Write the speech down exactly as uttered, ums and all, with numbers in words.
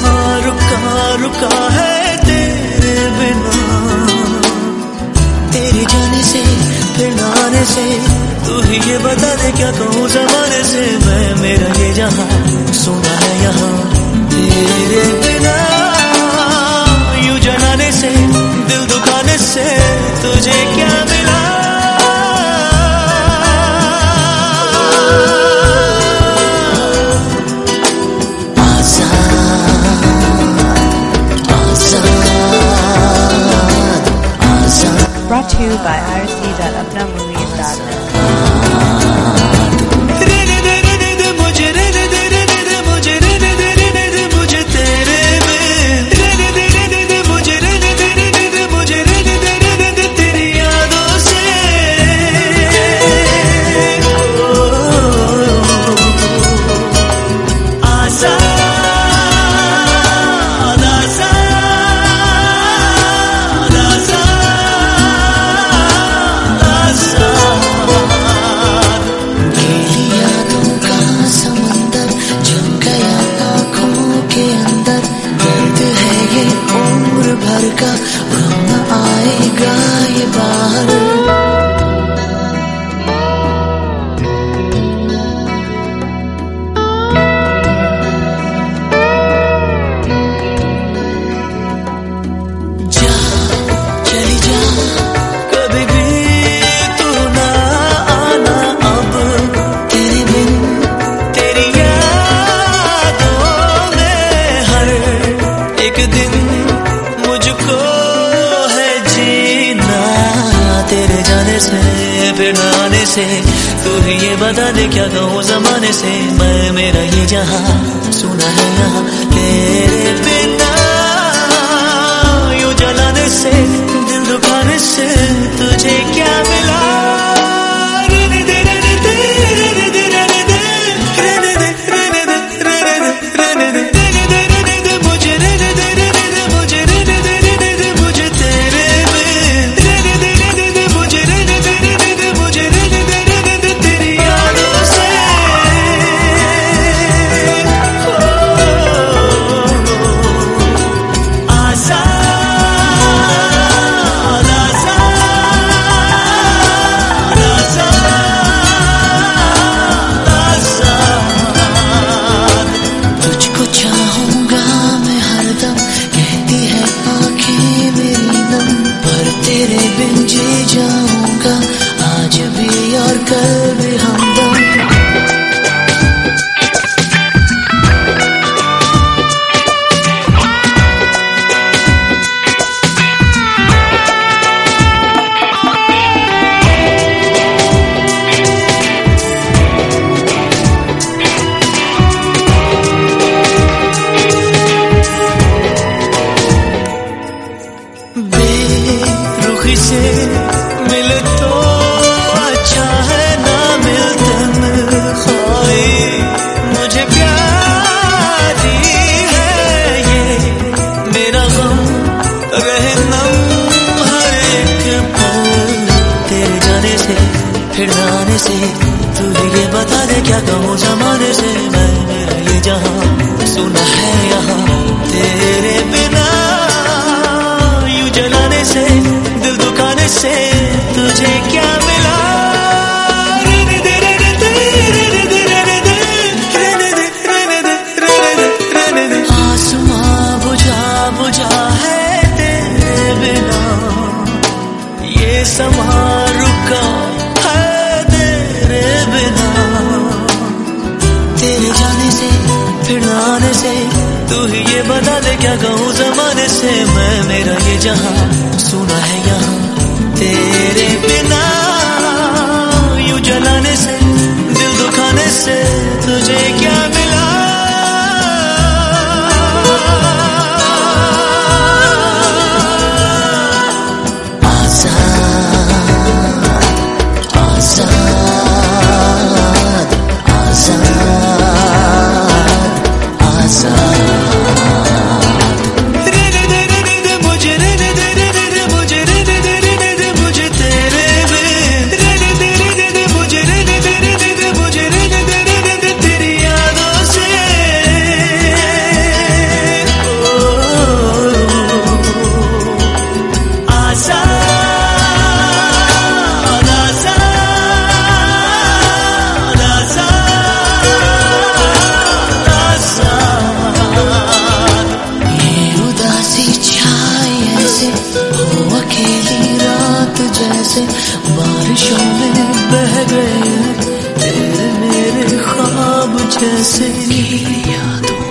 समा रुका रुका है तेरे बिना। तेरे जाने से फिर ना आने से तू ही ये बता दे क्या कहूँ जमाने से। मैं मेरा ये जहाँ सुना है यहाँ तेरे बिना। यूं जलाने से दिल दुखाने से तुझे क्या मिला। Brought to you by I R C dot apna movies dot net. भर का गम आएगा ये बाहर। जा चली जा कभी भी तू ना आना अब तेरे बिन। तेरी यादों में हर एक दिन मुझको है जीना। तेरे जाने से फिर न आने से तू ही ये बता दे क्या कहूँ जमाने से। मैं मेरा ये जहाँ सुना है यहाँ तेरे बिना। यूं जलाने से दिल दुखाने से तुझे क्या मिला। तेरे बिन जी जाऊंगा आज भी और कल भी हमदम। बेरुखी से मिले तो अच्छा है ना मिलते खाई। मुझे प्यारी है ये मेरा गम रहे नम हर एक पल। तेरे जाने से फिर न आने से तू ये बता दे क्या कहूँ जमाने से। मैं मेरा ये जहाँ सुना है यहाँ तेरे बिना। जलाने से दिल दुखाने से तुझे क्या मिला। आसमां बुझा बुझा है तेरे बिना। ये समा रुका है तेरे बिना। तेरे जाने से फिर न आने से तू ही ये बता दे क्या कहूँ जमाने से। मैं मेरा ये जहाँ सुना है यहाँ तेरे बिना। यूं जलाने से दिल दुखाने से तुझे क्या मिला। तेरी यादों से बारिशों में बह गए तेरे मेरे ख्वाब जैसे याद